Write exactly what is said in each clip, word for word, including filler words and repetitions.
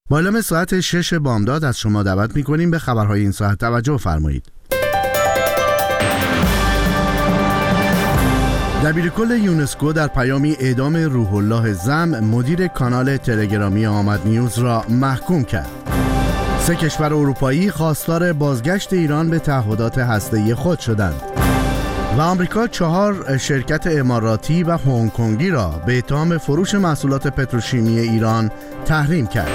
با اعلام ساعت شش بامداد از شما دعوت می‌کنیم به خبرهای این ساعت توجه فرمایید. دبیرکل یونسکو در پیامی اعدام روح الله زم مدیر کانال تلگرامی آمد نیوز را محکوم کرد. سه کشور اروپایی خواستار بازگشت ایران به تعهدات هسته‌ای خود شدند. و آمریکا چهار شرکت اماراتی و هنگ کنگی را به اتهام فروش محصولات پتروشیمی ایران تحریم کرد.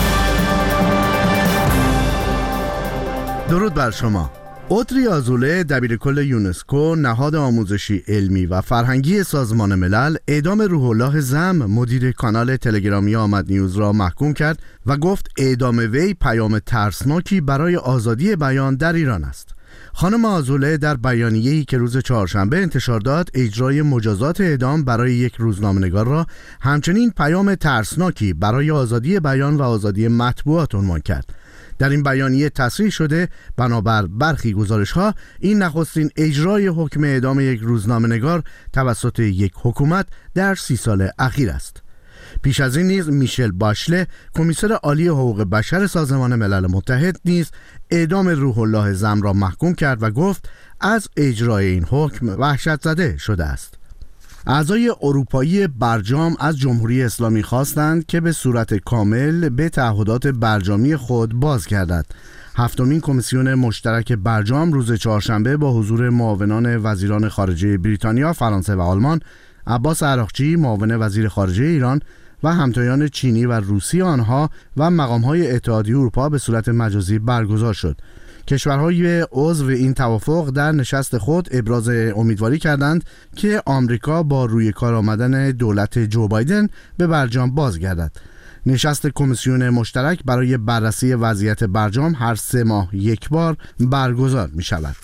درود بر شما. اودری آزوله دبیرکل یونسکو نهاد آموزشی علمی و فرهنگی سازمان ملل اعدام روح الله زم مدیر کانال تلگرامی آمد نیوز را محکوم کرد و گفت اعدام وی پیام ترسناکی برای آزادی بیان در ایران است. خانم آزوله در بیانیه‌ای که روز چهارشنبه انتشار داد اجرای مجازات اعدام برای یک روزنامه‌نگار را همچنین پیام ترسناکی برای آزادی بیان و آزادی مطبوعات عنوان کرد. در این بیانیه تصریح شده بنابر برخی گزارش‌ها این نخستین اجرای حکم اعدام یک روزنامه‌نگار توسط یک حکومت در سی سال اخیر است. پیش از این نیز میشل باشله کمیسر عالی حقوق بشر سازمان ملل متحد نیز اعدام روح الله زم را محکوم کرد و گفت از اجرای این حکم وحشت زده شده است. اعضای اروپایی برجام از جمهوری اسلامی خواستند که به صورت کامل به تعهدات برجامی خود بازگردد. هفتمین کمیسیون مشترک برجام روز چهارشنبه با حضور معاونان وزیران خارجه بریتانیا، فرانسه و آلمان، عباس عراقچی معاون وزیر خارجه ایران و همتایان چینی و روسی آنها و مقام‌های اتحادیه اروپا به صورت مجازی برگزار شد. کشورهای عضو این توافق در نشست خود ابراز امیدواری کردند که آمریکا با روی کار آمدن دولت جو بایدن به برجام بازگردد. نشست کمیسیون مشترک برای بررسی وضعیت برجام هر سه ماه یک بار برگزار می شود.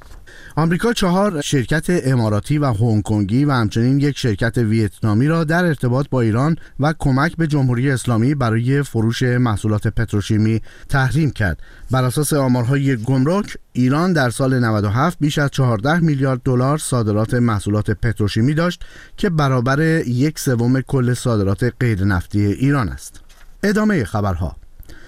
آمریکا چهار شرکت اماراتی و هنگ کنگی و همچنین یک شرکت ویتنامی را در ارتباط با ایران و کمک به جمهوری اسلامی برای فروش محصولات پتروشیمی تحریم کرد. بر اساس آمارهای گمرک، ایران در سال نود و هفت بیش از چهارده میلیارد دلار صادرات محصولات پتروشیمی داشت که برابر یک سوم کل صادرات غیر نفتی ایران است. ادامه خبرها.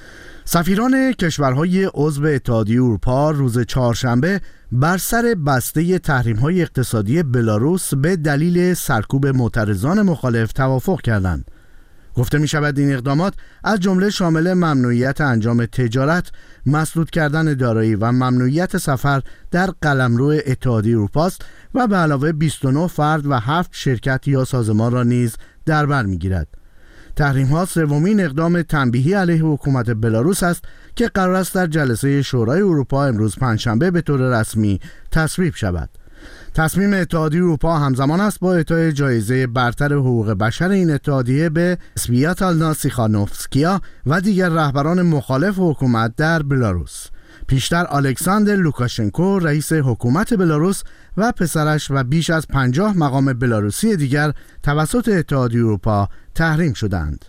سفیران کشورهای عضو اتحادیه اروپا روز چهارشنبه بر سر بسته تحریم‌های اقتصادی بلاروس به دلیل سرکوب معترضان مخالف توافق کردند. گفته می شود این اقدامات از جمله شامل ممنوعیت انجام تجارت، مسدود کردن دارایی و ممنوعیت سفر در قلمرو اتحادیه اروپا است و به علاوه بیست و نه فرد و هفت شرکت یا سازمان را نیز در بر می‌گیرد. تحریم ها سومین اقدام تنبیهی علیه حکومت بلاروس است که قرار است در جلسه شورای اروپا امروز پنجشنبه به طور رسمی تصویب شود. تصمیم اتحادیه اروپا همزمان است با اعطای جایزه برتر حقوق بشر این اتحادیه به سویاتالنا تیخانوفسکیا و دیگر رهبران مخالف حکومت در بلاروس. پیشتر الکساندر لوکاشنکو رئیس حکومت بلاروس و پسرش و بیش از پنجاه مقام بلاروسی دیگر توسط اتحادیه اروپا تحریم شدند.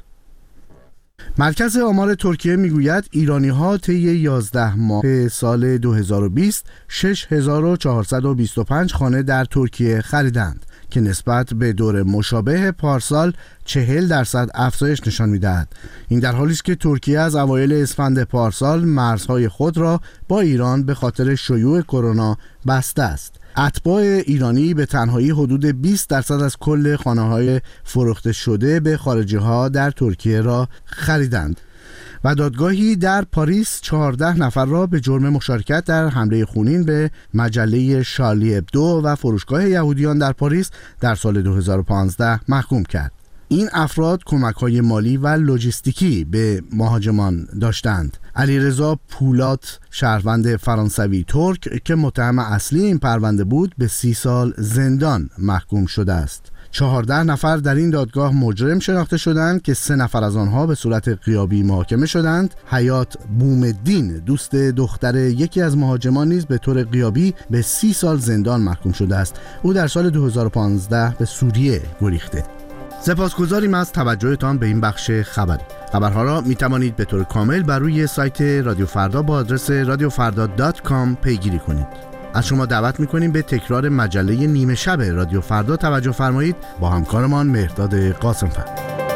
مرکز آمار ترکیه میگوید ایرانی‌ها طی یازده ماه سال دو هزار و بیست شش هزار و چهارصد و بیست و پنج خانه در ترکیه خریدند که نسبت به دور مشابه پارسال چهل درصد افزایش نشان می‌دهد. این در حالی است که ترکیه از اوایل اسفند پارسال مرزهای خود را با ایران به خاطر شیوع کرونا بسته است. اتباع ایرانی به تنهایی حدود بیست درصد از کل خانه‌های فروخته شده به خارجی‌ها در ترکیه را خریدند و دادگاهی در پاریس چهارده نفر را به جرم مشارکت در حمله خونین به مجله شارلی ابدو و فروشگاه یهودیان در پاریس در سال دو هزار و پانزده محکوم کرد. این افراد کمک‌های مالی و لوجستیکی به مهاجمان داشتند. علیرضا پولات شهروند فرانسوی ترک که متهم اصلی این پرونده بود به سی سال زندان محکوم شده است. چهارده نفر در این دادگاه مجرم شناخته شدند که سه نفر از آنها به صورت غیابی محاکمه شدند. حیات بومدین دوست دختر یکی از مهاجمان نیز به طور غیابی به سی سال زندان محکوم شده است. او در سال دو هزار و پانزده به سوریه گریخته. سپاسگزاریم از توجهتان به این بخش خبری. خبرها را می توانید به طور کامل بر روی سایت رادیو فردا با آدرس رادیو فردا دات کام پیگیری کنید. از شما دعوت می کنیم به تکرار مجله نیمه شب رادیو فردا توجه فرمایید با همکارمان مهرداد قاسم‌فر.